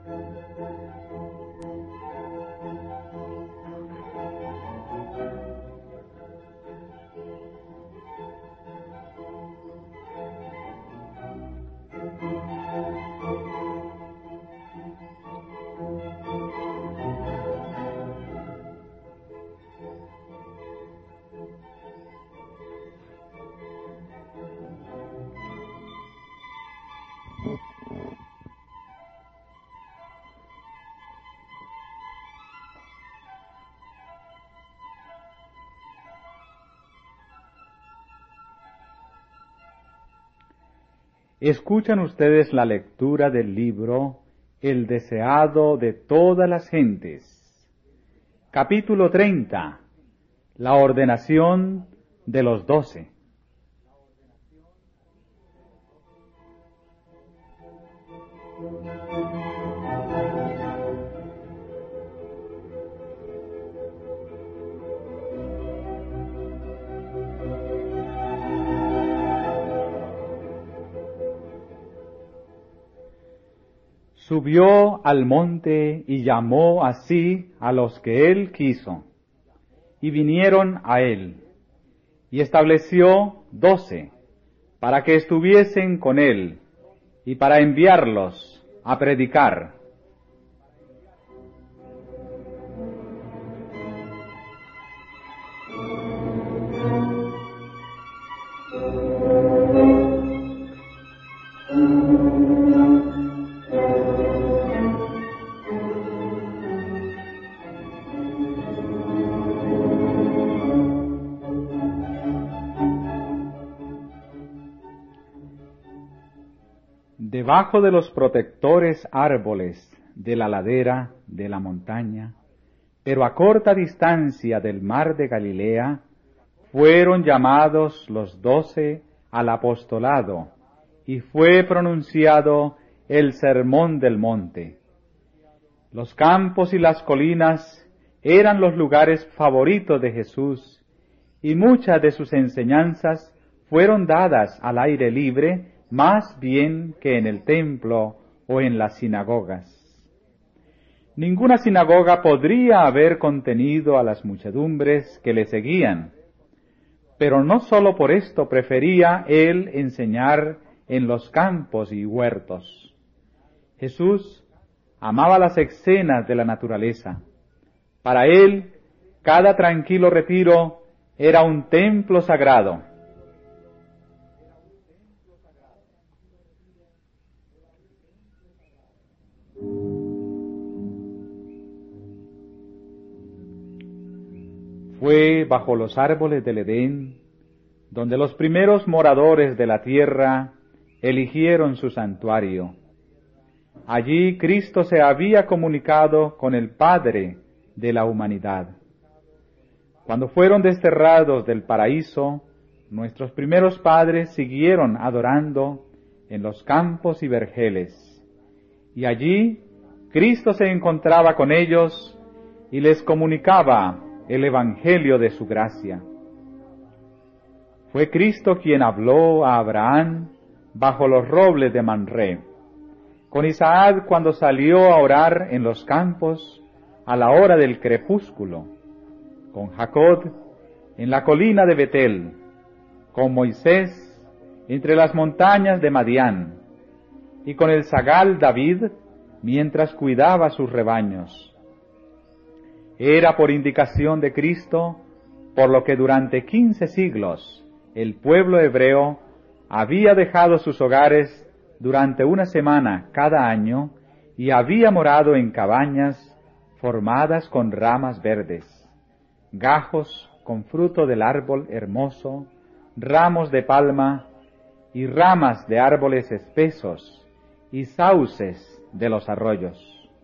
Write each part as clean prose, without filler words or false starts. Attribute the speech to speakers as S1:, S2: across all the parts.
S1: Escuchan ustedes la lectura del libro El deseado de todas las gentes. Capítulo 30. La ordenación de los 12. Subió al monte y llamó así a los que él quiso, y vinieron a él, y estableció 12, para que estuviesen con él, y para enviarlos a predicar. Debajo de los protectores árboles de la ladera de la montaña, pero a corta distancia del mar de Galilea, fueron llamados los 12 al apostolado, y fue pronunciado el sermón del monte. Los campos y las colinas eran los lugares favoritos de Jesús, y muchas de sus enseñanzas fueron dadas al aire libre, más bien que en el templo o en las sinagogas. Ninguna sinagoga podría haber contenido a las muchedumbres que le seguían, pero no sólo por esto prefería él enseñar en los campos y huertos. Jesús amaba las escenas de la naturaleza. Para él, cada tranquilo retiro era un templo sagrado. Fue bajo los árboles del Edén, donde los primeros moradores de la tierra eligieron su santuario. Allí Cristo se había comunicado con el Padre de la humanidad. Cuando fueron desterrados del paraíso, nuestros primeros padres siguieron adorando en los campos y vergeles, y allí Cristo se encontraba con ellos y les comunicaba el evangelio de su gracia. Fue Cristo quien habló a Abraham bajo los robles de Mamré, con Isaac cuando salió a orar en los campos a la hora del crepúsculo, con Jacob en la colina de Betel, con Moisés entre las montañas de Madián, y con el zagal David mientras cuidaba sus rebaños. Era por indicación de Cristo, por lo que durante 15 siglos el pueblo hebreo había dejado sus hogares durante una semana cada año y había morado en cabañas formadas con ramas verdes, gajos con fruto del árbol hermoso, ramos de palma y ramas de árboles espesos y sauces de los arroyos.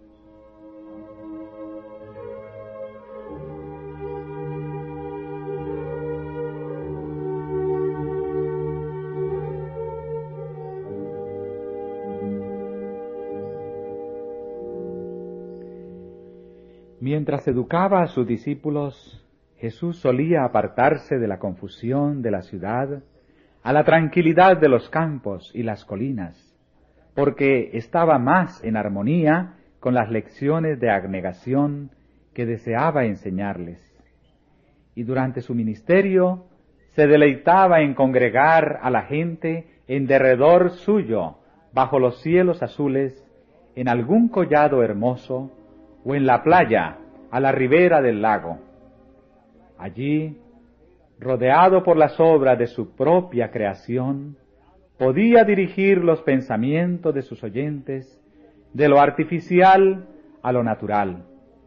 S1: Mientras educaba a sus discípulos, Jesús solía apartarse de la confusión de la ciudad a la tranquilidad de los campos y las colinas, porque estaba más en armonía con las lecciones de abnegación que deseaba enseñarles. Y durante su ministerio se deleitaba en congregar a la gente en derredor suyo, bajo los cielos azules, en algún collado hermoso, o en la playa, a la ribera del lago. Allí, rodeado por las obras de su propia creación, podía dirigir los pensamientos de sus oyentes de lo artificial a lo natural.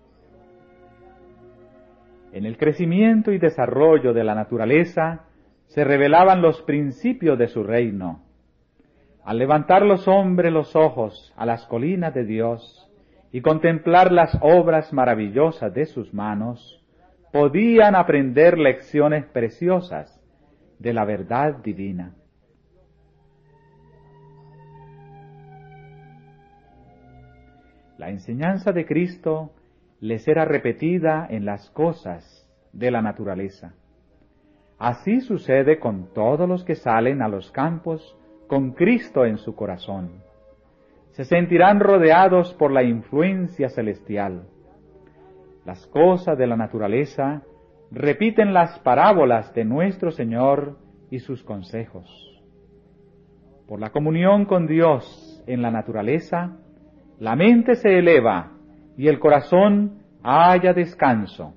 S1: En el crecimiento y desarrollo de la naturaleza se revelaban los principios de su reino. Al levantar los hombres los ojos a las colinas de Dios y contemplar las obras maravillosas de sus manos, podían aprender lecciones preciosas de la verdad divina. La enseñanza de Cristo les era repetida en las cosas de la naturaleza. Así sucede con todos los que salen a los campos con Cristo en su corazón. Se sentirán rodeados por la influencia celestial. Las cosas de la naturaleza repiten las parábolas de nuestro Señor y sus consejos. Por la comunión con Dios en la naturaleza, la mente se eleva y el corazón halla descanso.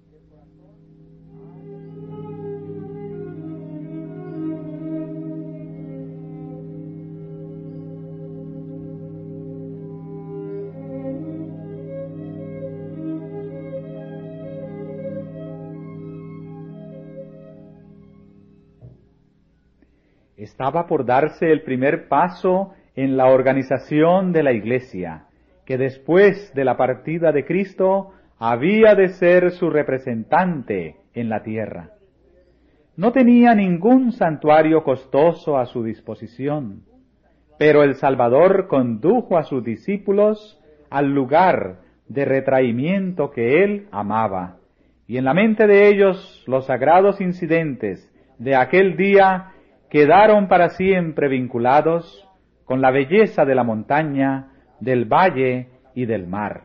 S1: Estaba por darse el primer paso en la organización de la Iglesia, que después de la partida de Cristo había de ser su representante en la tierra. No tenía ningún santuario costoso a su disposición, pero el Salvador condujo a sus discípulos al lugar de retraimiento que él amaba, y en la mente de ellos los sagrados incidentes de aquel día quedaron para siempre vinculados con la belleza de la montaña, del valle y del mar.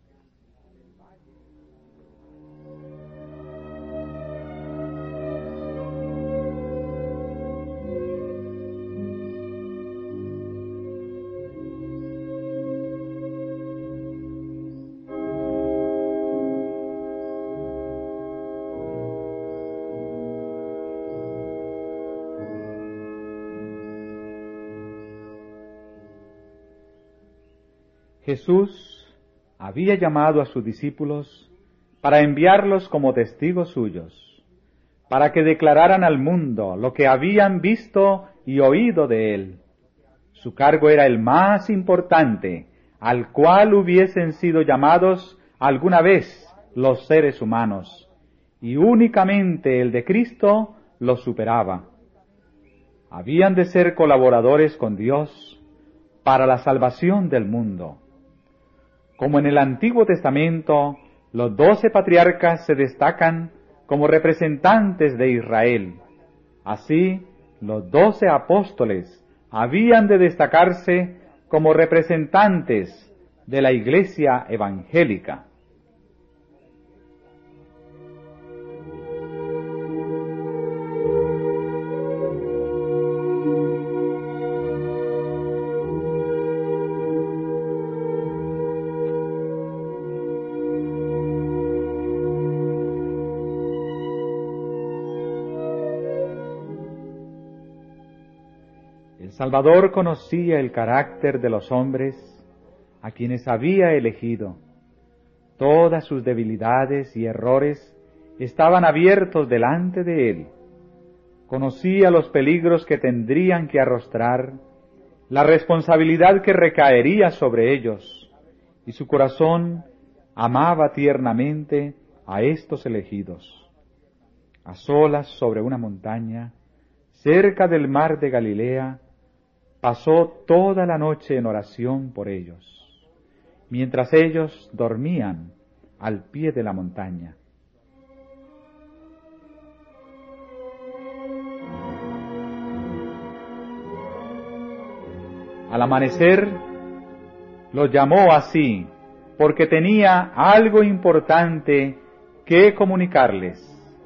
S1: Jesús había llamado a sus discípulos para enviarlos como testigos suyos, para que declararan al mundo lo que habían visto y oído de él. Su cargo era el más importante al cual hubiesen sido llamados alguna vez los seres humanos, y únicamente el de Cristo lo superaba. Habían de ser colaboradores con Dios para la salvación del mundo. Como en el Antiguo Testamento, los 12 patriarcas se destacan como representantes de Israel. Así, los 12 apóstoles habían de destacarse como representantes de la Iglesia evangélica. El Salvador conocía el carácter de los hombres a quienes había elegido. Todas sus debilidades y errores estaban abiertos delante de él. Conocía los peligros que tendrían que arrostrar, la responsabilidad que recaería sobre ellos, y su corazón amaba tiernamente a estos elegidos. A solas sobre una montaña, cerca del mar de Galilea, pasó toda la noche en oración por ellos, mientras ellos dormían al pie de la montaña. Al amanecer, Los llamó así porque tenía algo importante que comunicarles.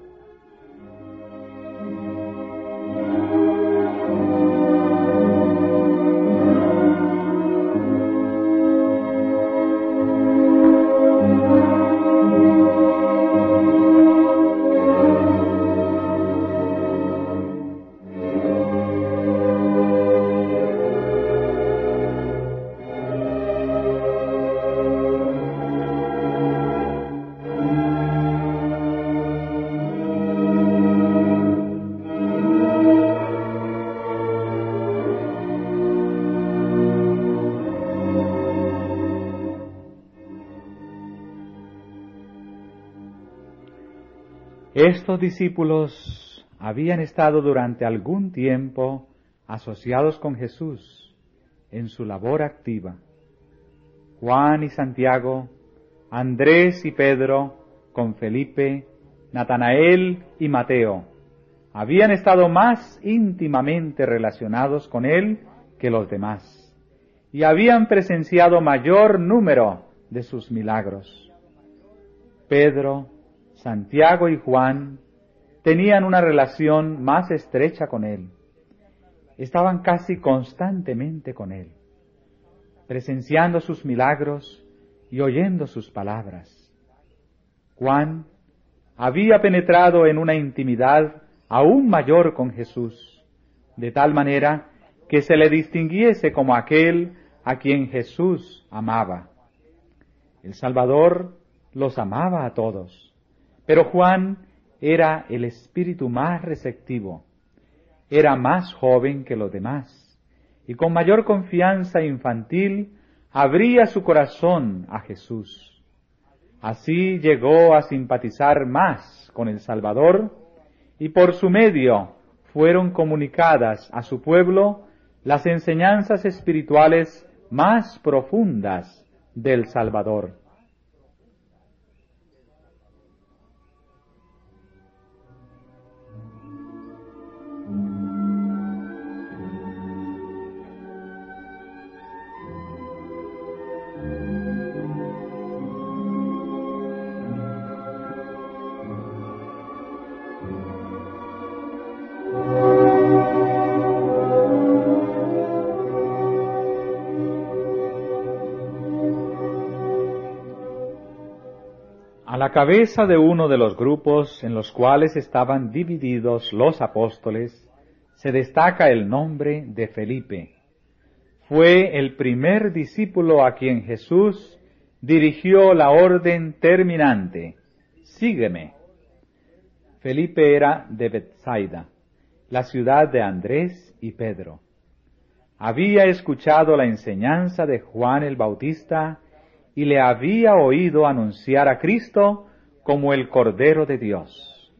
S1: Estos discípulos habían estado durante algún tiempo asociados con Jesús en su labor activa. Juan y Santiago, Andrés y Pedro, con Felipe, Natanael y Mateo, habían estado más íntimamente relacionados con él que los demás, y habían presenciado mayor número de sus milagros. Pedro, Santiago y Juan tenían una relación más estrecha con él. Estaban casi constantemente con él, presenciando sus milagros y oyendo sus palabras. Juan había penetrado en una intimidad aún mayor con Jesús, de tal manera que se le distinguiese como aquel a quien Jesús amaba. El Salvador los amaba a todos, pero Juan era el espíritu más receptivo, era más joven que los demás, y con mayor confianza infantil abría su corazón a Jesús. Así llegó a simpatizar más con el Salvador, y por su medio fueron comunicadas a su pueblo las enseñanzas espirituales más profundas del Salvador. A la cabeza de uno de los grupos en los cuales estaban divididos los apóstoles, se destaca el nombre de Felipe. Fue el primer discípulo a quien Jesús dirigió la orden terminante: sígueme. Felipe era de Betsaida, la ciudad de Andrés y Pedro. Había escuchado la enseñanza de Juan el Bautista y le había oído anunciar a Cristo como el Cordero de Dios.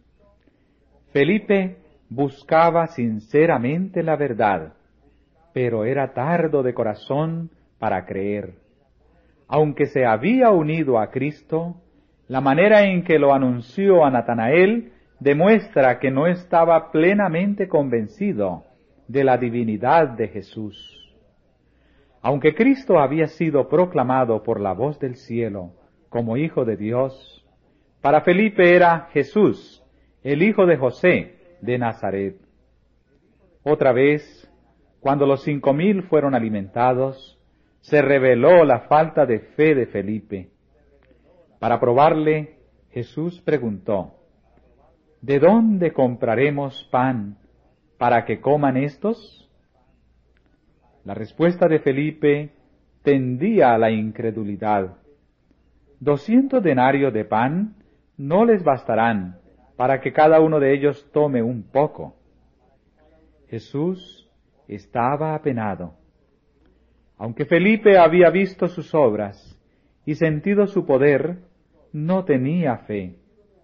S1: Felipe buscaba sinceramente la verdad, pero era tardo de corazón para creer. Aunque se había unido a Cristo, la manera en que lo anunció a Natanael demuestra que no estaba plenamente convencido de la divinidad de Jesús. Aunque Cristo había sido proclamado por la voz del cielo como Hijo de Dios, para Felipe era Jesús, el hijo de José de Nazaret. Otra vez, cuando los 5,000 fueron alimentados, se reveló la falta de fe de Felipe. Para probarle, Jesús preguntó: ¿de dónde compraremos pan para que coman estos? La respuesta de Felipe tendía a la incredulidad. 200 denarios de pan no les bastarán para que cada uno de ellos tome un poco. Jesús estaba apenado. Aunque Felipe había visto sus obras y sentido su poder, no tenía fe.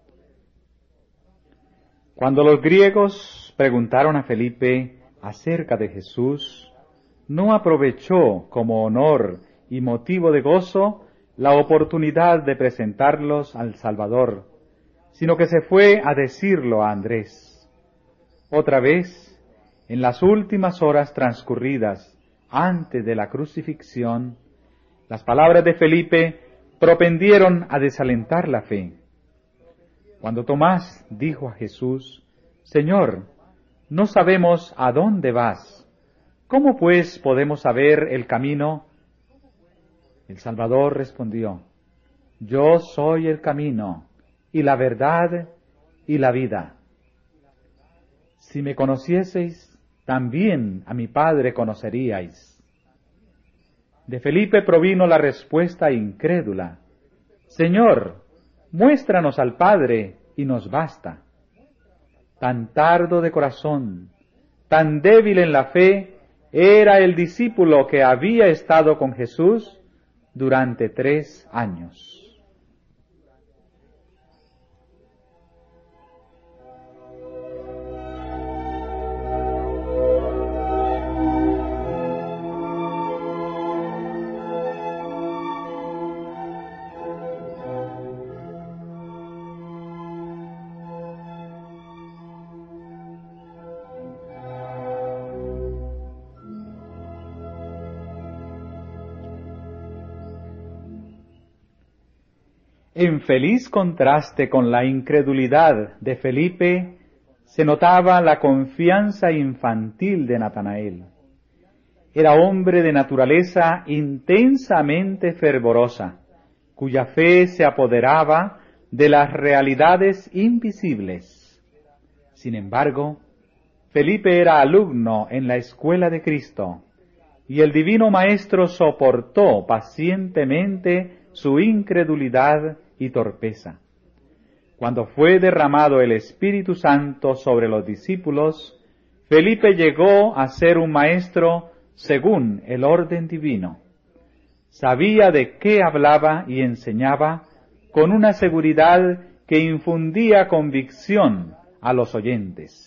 S1: Cuando los griegos preguntaron a Felipe acerca de Jesús, no aprovechó como honor y motivo de gozo la oportunidad de presentarlos al Salvador, sino que se fue a decirlo a Andrés. Otra vez, en las últimas horas transcurridas antes de la crucifixión, Las palabras de Felipe propendieron a desalentar la fe. Cuando Tomás dijo a Jesús: Señor, no sabemos a dónde vas, ¿cómo pues podemos saber el camino? El Salvador respondió: Yo soy el camino, y la verdad, y la vida. Si me conocieseis, también a mi Padre conoceríais. De Felipe provino la respuesta incrédula: Señor, muéstranos al Padre y nos basta. Tan tardo de corazón, tan débil en la fe, era el discípulo que había estado con Jesús durante 3 años. En feliz contraste con la incredulidad de Felipe, se notaba la confianza infantil de Natanael. Era hombre de naturaleza intensamente fervorosa, cuya fe se apoderaba de las realidades invisibles. Sin embargo, Felipe era alumno en la escuela de Cristo, y el Divino Maestro soportó pacientemente su incredulidad y torpeza. Cuando fue derramado el Espíritu Santo sobre los discípulos, Felipe llegó a ser un maestro según el orden divino. Sabía de qué hablaba y enseñaba con una seguridad que infundía convicción a los oyentes.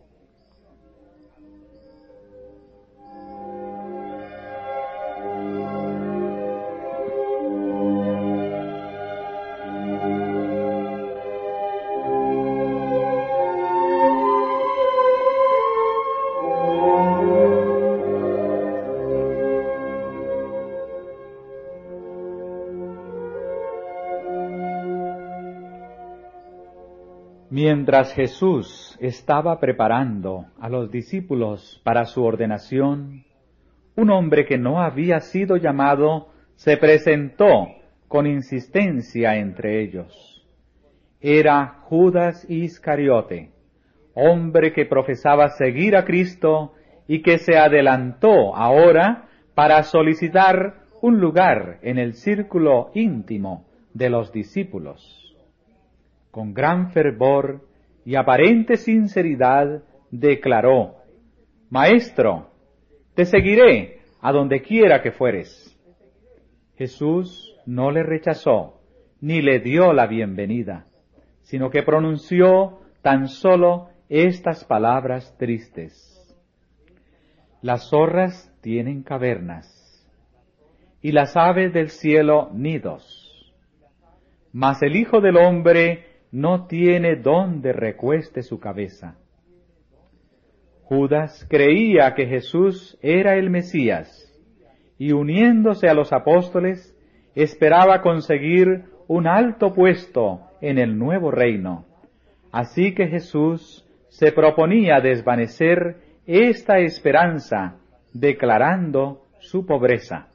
S1: Mientras Jesús estaba preparando a los discípulos para su ordenación, un hombre que no había sido llamado se presentó con insistencia entre ellos. Era Judas Iscariote, hombre que profesaba seguir a Cristo y que se adelantó ahora para solicitar un lugar en el círculo íntimo de los discípulos. Con gran fervor y aparente sinceridad declaró: Maestro, te seguiré a donde quiera que fueres. Jesús no le rechazó ni le dio la bienvenida, sino que pronunció tan solo estas palabras tristes: Las zorras tienen cavernas y las aves del cielo nidos, mas el Hijo del Hombre no tiene dónde recueste su cabeza. Judas creía que Jesús era el Mesías, y uniéndose a los apóstoles, esperaba conseguir un alto puesto en el nuevo reino. Así que Jesús se proponía desvanecer esta esperanza, declarando su pobreza.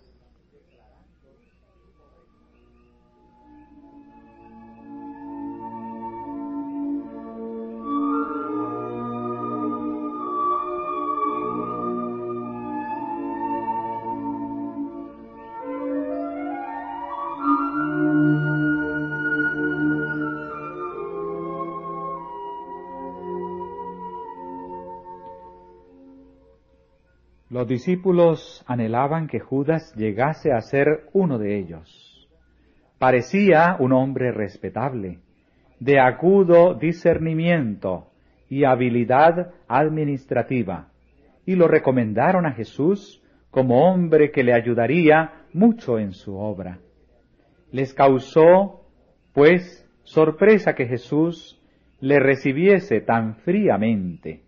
S1: Los discípulos anhelaban que Judas llegase a ser uno de ellos. Parecía un hombre respetable, de agudo discernimiento y habilidad administrativa, y lo recomendaron a Jesús como hombre que le ayudaría mucho en su obra. Les causó, pues, sorpresa que Jesús le recibiese tan fríamente.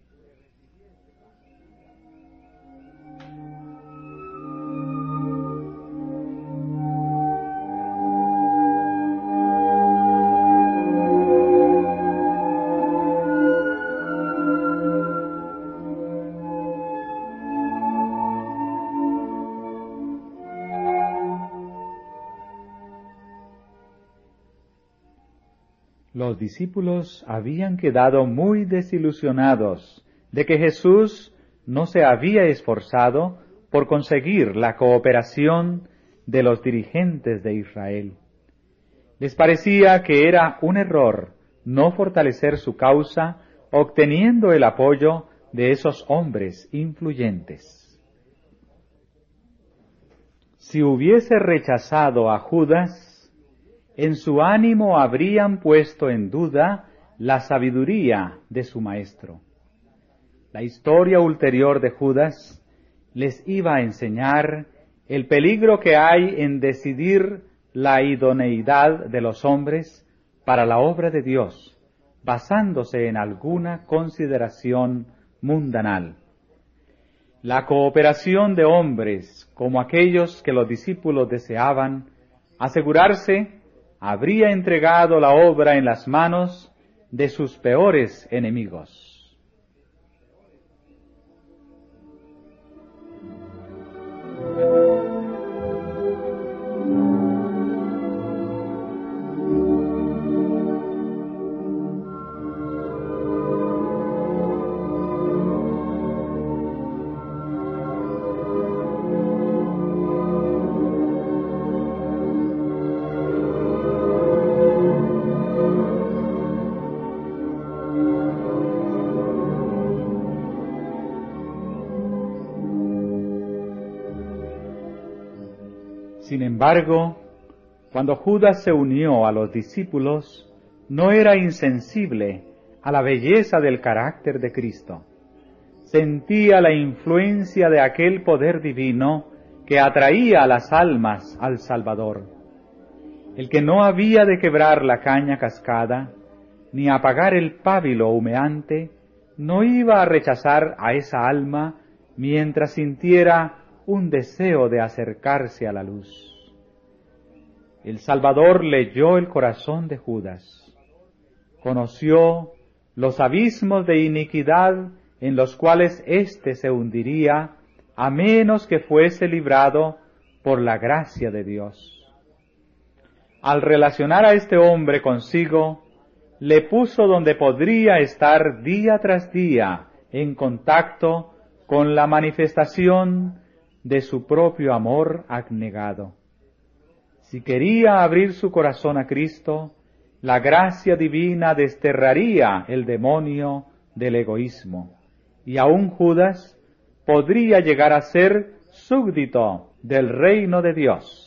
S1: Los discípulos habían quedado muy desilusionados de que Jesús no se había esforzado por conseguir la cooperación de los dirigentes de Israel. Les parecía que era un error no fortalecer su causa obteniendo el apoyo de esos hombres influyentes. Si hubiese rechazado a Judas, en su ánimo habrían puesto en duda la sabiduría de su maestro. La historia ulterior de Judas les iba a enseñar el peligro que hay en decidir la idoneidad de los hombres para la obra de Dios, basándose en alguna consideración mundanal. La cooperación de hombres como aquellos que los discípulos deseaban asegurarse habría entregado la obra en las manos de sus peores enemigos. Sin embargo, cuando Judas se unió a los discípulos, no era insensible a la belleza del carácter de Cristo. Sentía la influencia de aquel poder divino que atraía a las almas al Salvador. El que no había de quebrar la caña cascada, ni apagar el pábilo humeante, no iba a rechazar a esa alma mientras sintiera un deseo de acercarse a la luz. El Salvador leyó el corazón de Judas, conoció los abismos de iniquidad en los cuales éste se hundiría a menos que fuese librado por la gracia de Dios. Al relacionar a este hombre consigo, le puso donde podría estar día tras día en contacto con la manifestación de su propio amor abnegado. Si quería abrir su corazón a Cristo, la gracia divina desterraría el demonio del egoísmo, y aún Judas podría llegar a ser súbdito del reino de Dios.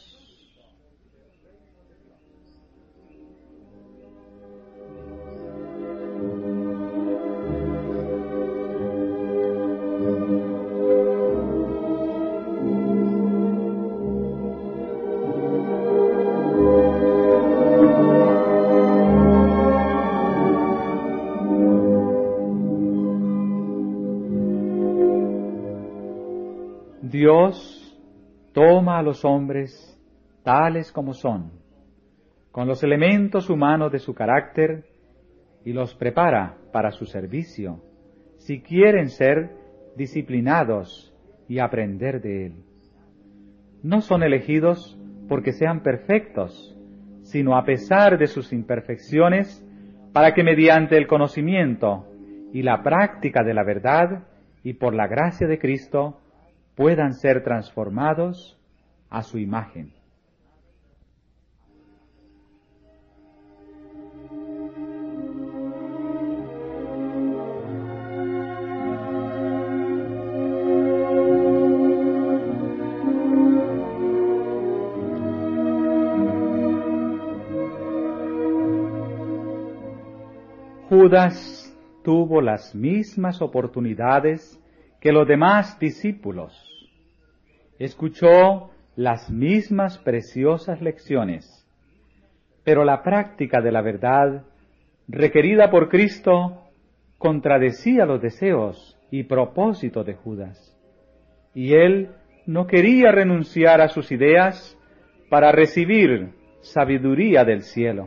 S1: Dios toma a los hombres tales como son, con los elementos humanos de su carácter, y los prepara para su servicio, si quieren ser disciplinados y aprender de Él. No son elegidos porque sean perfectos, sino a pesar de sus imperfecciones, para que mediante el conocimiento y la práctica de la verdad y por la gracia de Cristo, puedan ser transformados a su imagen. Judas tuvo las mismas oportunidades que los demás discípulos. Escuchó las mismas preciosas lecciones, pero la práctica de la verdad requerida por Cristo contradecía los deseos y propósitos de Judas, y él no quería renunciar a sus ideas para recibir sabiduría del cielo.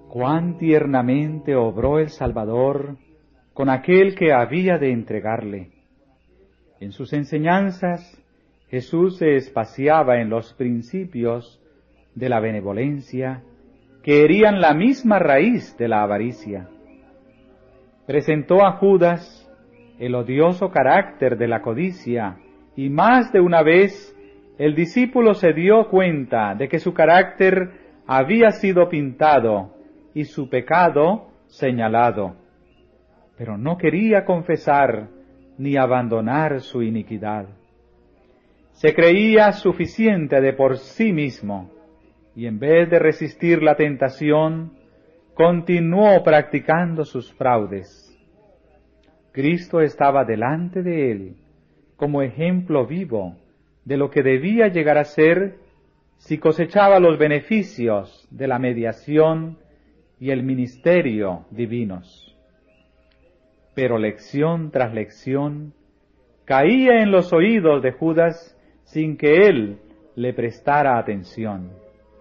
S1: Cuán tiernamente obró el Salvador con aquel que había de entregarle. En sus enseñanzas, Jesús se espaciaba en los principios de la benevolencia, que herían la misma raíz de la avaricia. Presentó a Judas el odioso carácter de la codicia, y más de una vez el discípulo se dio cuenta de que su carácter había sido pintado y su pecado señalado, pero no quería confesar ni abandonar su iniquidad. Se creía suficiente de por sí mismo, y en vez de resistir la tentación, continuó practicando sus fraudes. Cristo estaba delante de él como ejemplo vivo de lo que debía llegar a ser si cosechaba los beneficios de la mediación y el ministerio divinos. Pero lección tras lección caía en los oídos de Judas sin que él le prestara atención.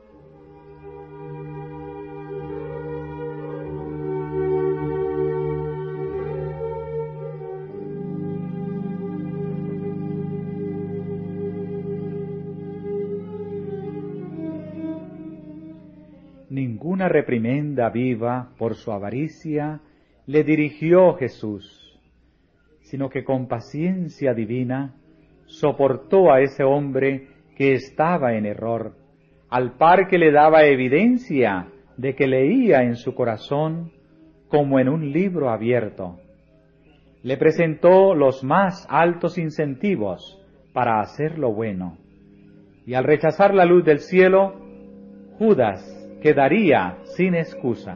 S1: Ninguna reprimenda viva por su avaricia le dirigió Jesús, sino que con paciencia divina soportó a ese hombre que estaba en error, al par que le daba evidencia de que leía en su corazón como en un libro abierto. Le presentó los más altos incentivos para hacer lo bueno, y al rechazar la luz del cielo, Judas quedaría sin excusa.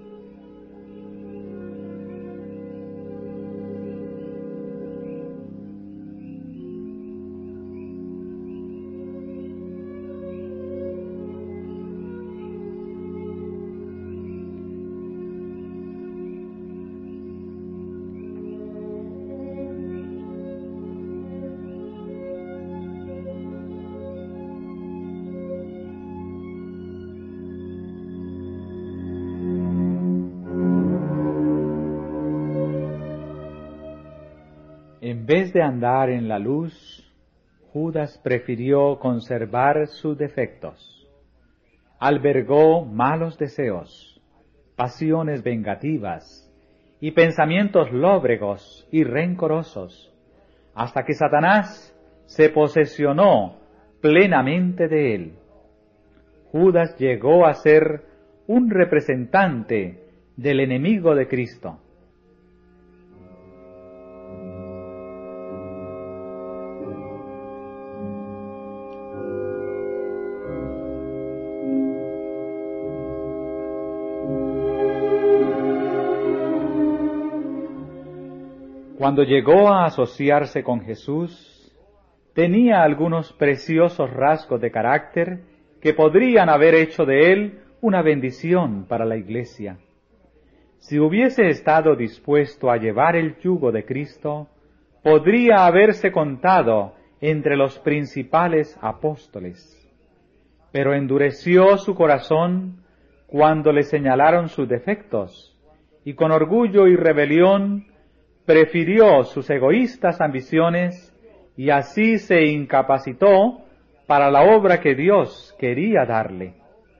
S1: En vez de andar en la luz, Judas prefirió conservar sus defectos. Albergó malos deseos, pasiones vengativas y pensamientos lóbregos y rencorosos, hasta que Satanás se posesionó plenamente de él. Judas llegó a ser un representante del enemigo de Cristo. Cuando llegó a asociarse con Jesús, tenía algunos preciosos rasgos de carácter que podrían haber hecho de él una bendición para la Iglesia. Si hubiese estado dispuesto a llevar el yugo de Cristo, podría haberse contado entre los principales apóstoles. Pero endureció su corazón cuando le señalaron sus defectos, y con orgullo y rebelión prefirió sus egoístas ambiciones y así se incapacitó para la obra que Dios quería darle.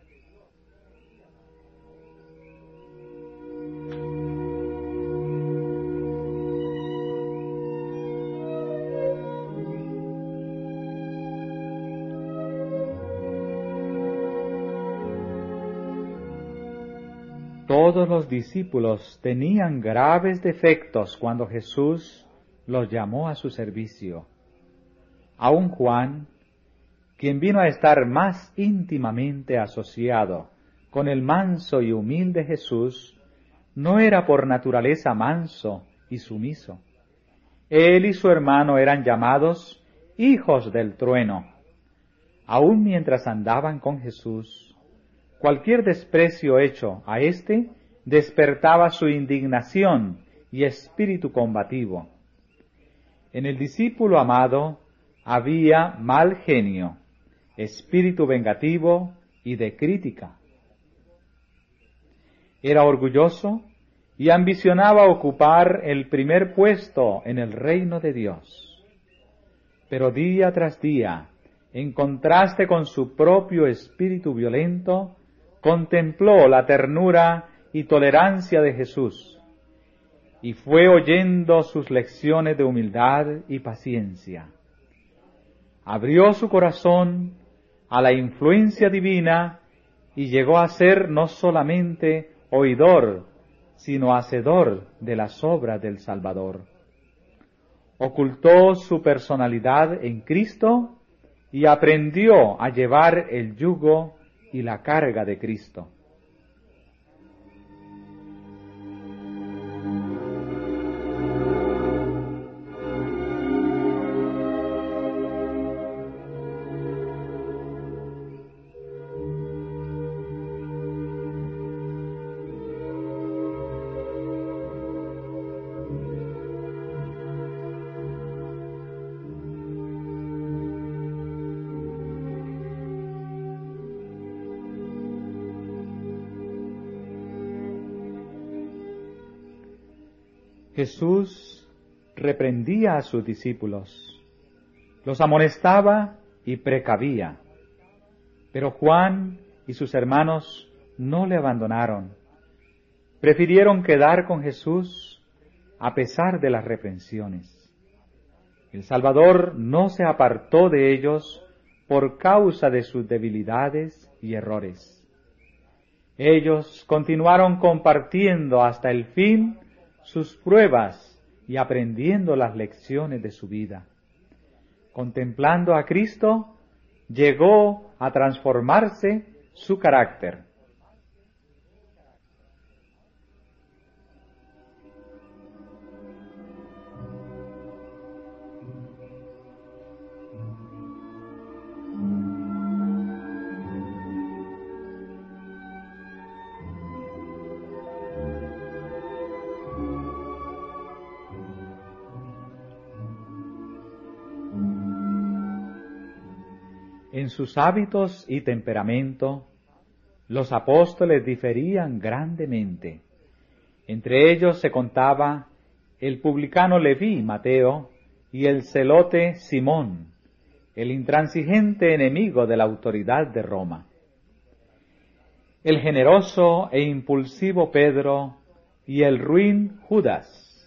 S1: Todos los discípulos tenían graves defectos cuando Jesús los llamó a su servicio. Aun Juan, quien vino a estar más íntimamente asociado con el manso y humilde Jesús, no era por naturaleza manso y sumiso. Él y su hermano eran llamados hijos del trueno. Aun mientras andaban con Jesús, cualquier desprecio hecho a éste despertaba su indignación y espíritu combativo. En el discípulo amado había mal genio, espíritu vengativo y de crítica. Era orgulloso y ambicionaba ocupar el primer puesto en el reino de Dios. Pero día tras día, en contraste con su propio espíritu violento, contempló la ternura y tolerancia de Jesús, y fue oyendo sus lecciones de humildad y paciencia. Abrió su corazón a la influencia divina y llegó a ser no solamente oidor, sino hacedor de las obras del Salvador. Ocultó su personalidad en Cristo y aprendió a llevar el yugo y la carga de Cristo. Jesús reprendía a sus discípulos, los amonestaba y precavía, pero Juan y sus hermanos no le abandonaron. Prefirieron quedar con Jesús a pesar de las reprensiones. El Salvador no se apartó de ellos por causa de sus debilidades y errores. Ellos continuaron compartiendo hasta el fin sus pruebas y aprendiendo las lecciones de su vida. Contemplando a Cristo, llegó a transformarse su carácter. En sus hábitos y temperamento, los apóstoles diferían grandemente. Entre ellos se contaba el publicano Leví, Mateo, y el celote Simón, el intransigente enemigo de la autoridad de Roma. El generoso e impulsivo Pedro y el ruin Judas.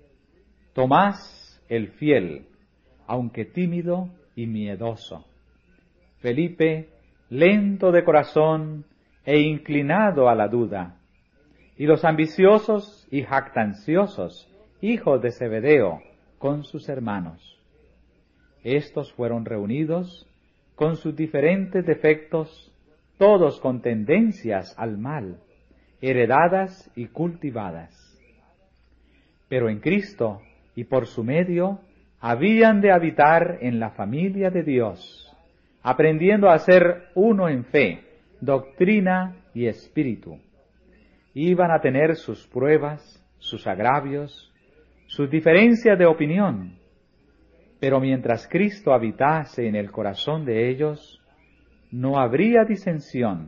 S1: Tomás, el fiel, aunque tímido y miedoso. Felipe, lento de corazón e inclinado a la duda, y los ambiciosos y jactanciosos hijos de Zebedeo con sus hermanos. Estos fueron reunidos con sus diferentes defectos, todos con tendencias al mal, heredadas y cultivadas. Pero en Cristo y por su medio habían de habitar en la familia de Dios, aprendiendo a ser uno en fe, doctrina y espíritu. Iban a tener sus pruebas, sus agravios, sus diferencias de opinión, pero mientras Cristo habitase en el corazón de ellos, no habría disensión.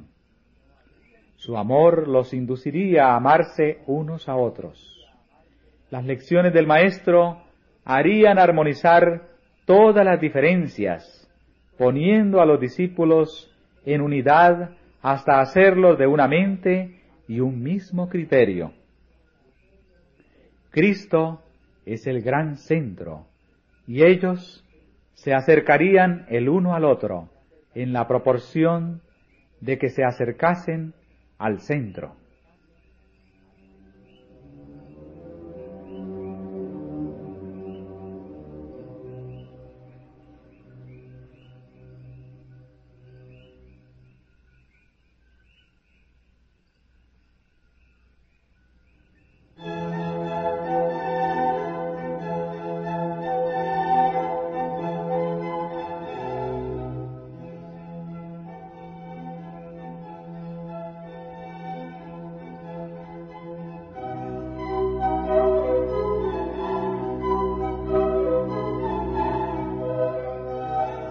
S1: Su amor los induciría a amarse unos a otros. Las lecciones del Maestro harían armonizar todas las diferencias, poniendo a los discípulos en unidad hasta hacerlos de una mente y un mismo criterio. Cristo es el gran centro, y ellos se acercarían el uno al otro en la proporción de que se acercasen al centro.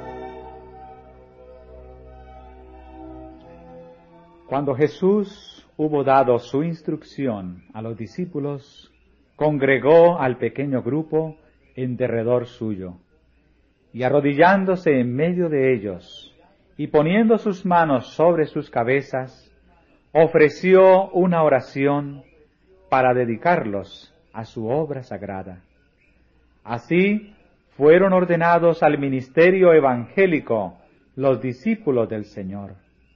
S1: Cuando Jesús hubo dado su instrucción a los discípulos, congregó al pequeño grupo en derredor suyo, y arrodillándose en medio de ellos, y poniendo sus manos sobre sus cabezas, ofreció una oración para dedicarlos a su obra sagrada. Así fueron ordenados al ministerio evangélico los discípulos del Señor.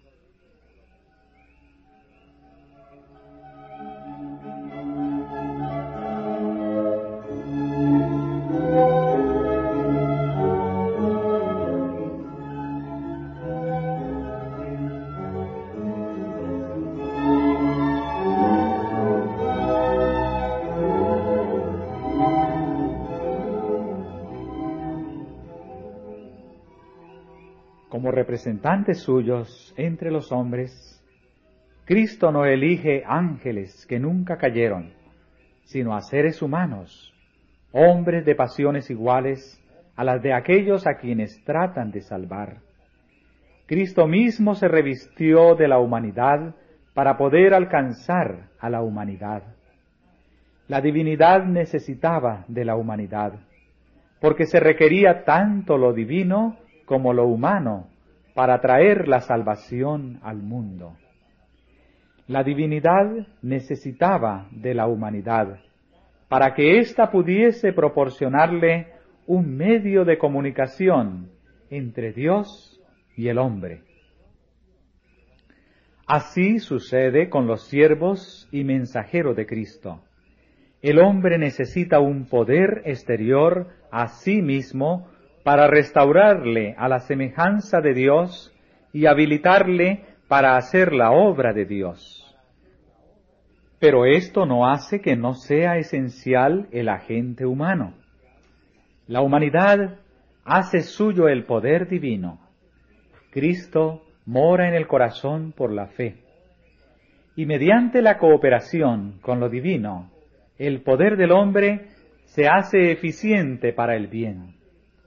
S1: Como representantes suyos entre los hombres, Cristo no elige ángeles que nunca cayeron, sino a seres humanos, hombres de pasiones iguales a las de aquellos a quienes tratan de salvar. Cristo mismo se revistió de la humanidad para poder alcanzar a la humanidad. La divinidad necesitaba de la humanidad, porque se requería tanto lo divino como lo humano para traer la salvación al mundo. La divinidad necesitaba de la humanidad para que ésta pudiese proporcionarle un medio de comunicación entre Dios y el hombre. Así sucede con los siervos y mensajeros de Cristo. El hombre necesita un poder exterior a sí mismo para restaurarle a la semejanza de Dios y habilitarle para hacer la obra de Dios. Pero esto no hace que no sea esencial el agente humano. La humanidad hace suyo el poder divino. Cristo mora en el corazón por la fe. Y mediante la cooperación con lo divino, el poder del hombre se hace eficiente para el bien.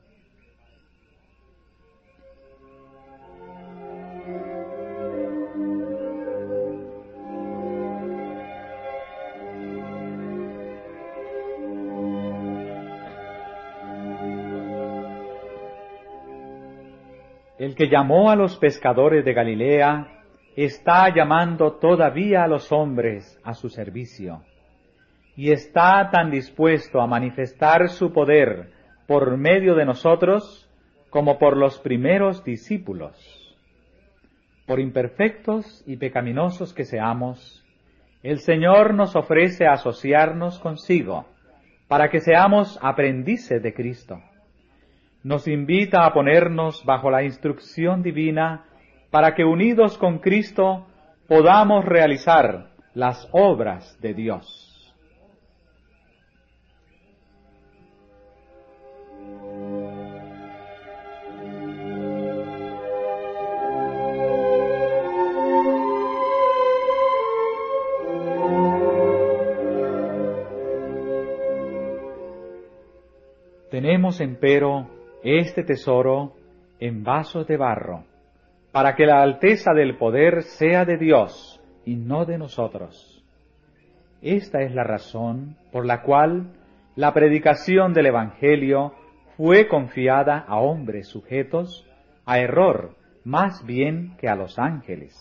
S1: El que llamó a los pescadores de Galilea está llamando todavía a los hombres a su servicio, y está tan dispuesto a manifestar su poder por medio de nosotros como por los primeros discípulos. Por imperfectos y pecaminosos que seamos, el Señor nos ofrece asociarnos consigo para que seamos aprendices de Cristo. Nos invita a ponernos bajo la instrucción divina para que unidos con Cristo podamos realizar las obras de Dios. Tenemos, empero, este tesoro en vasos de barro, para que la alteza del poder sea de Dios y no de nosotros. Esta es la razón por la cual la predicación del Evangelio fue confiada a hombres sujetos a error más bien que a los ángeles.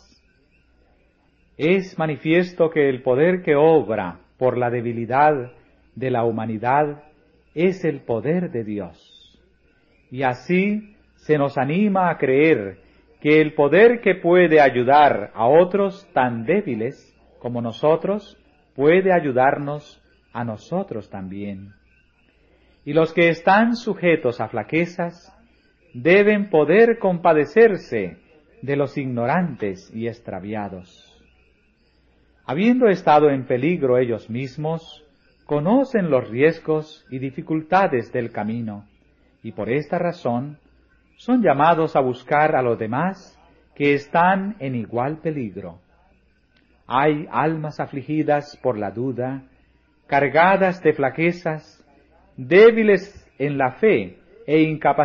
S1: Es manifiesto que el poder que obra por la debilidad de la humanidad es el poder de Dios. Y así se nos anima a creer que el poder que puede ayudar a otros tan débiles como nosotros puede ayudarnos a nosotros también. Y los que están sujetos a flaquezas deben poder compadecerse de los ignorantes y extraviados. Habiendo estado en peligro ellos mismos, conocen los riesgos y dificultades del camino, y por esta razón son llamados a buscar a los demás que están en igual peligro. Hay almas afligidas por la duda, cargadas de flaquezas, débiles en la fe e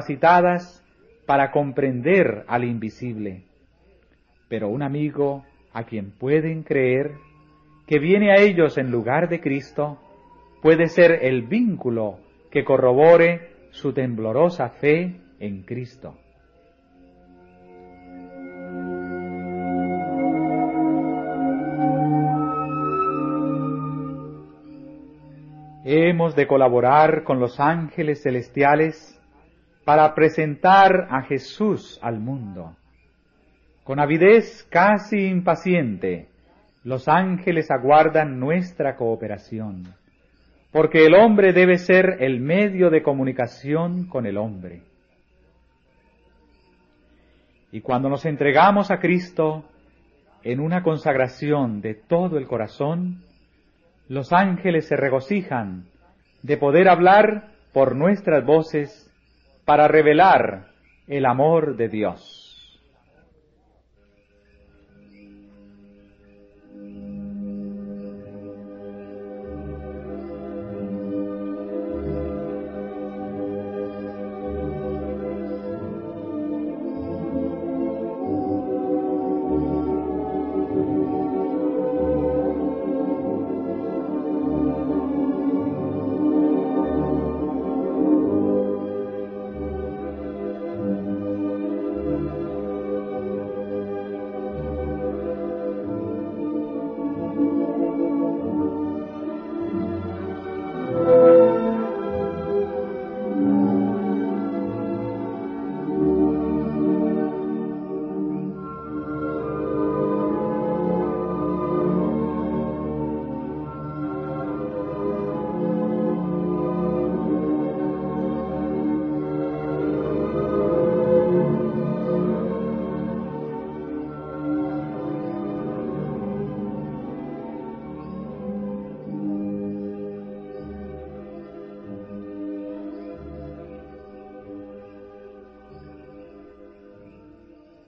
S1: incapacitadas para comprender al invisible. Pero un amigo a quien pueden creer, que viene a ellos en lugar de Cristo, puede ser el vínculo que corrobore su temblorosa fe en Cristo. Hemos de colaborar con los ángeles celestiales para presentar a Jesús al mundo. Con avidez casi impaciente, los ángeles aguardan nuestra cooperación, porque el hombre debe ser el medio de comunicación con el hombre. Y cuando nos entregamos a Cristo en una consagración de todo el corazón, los ángeles se regocijan de poder hablar por nuestras voces para revelar el amor de Dios.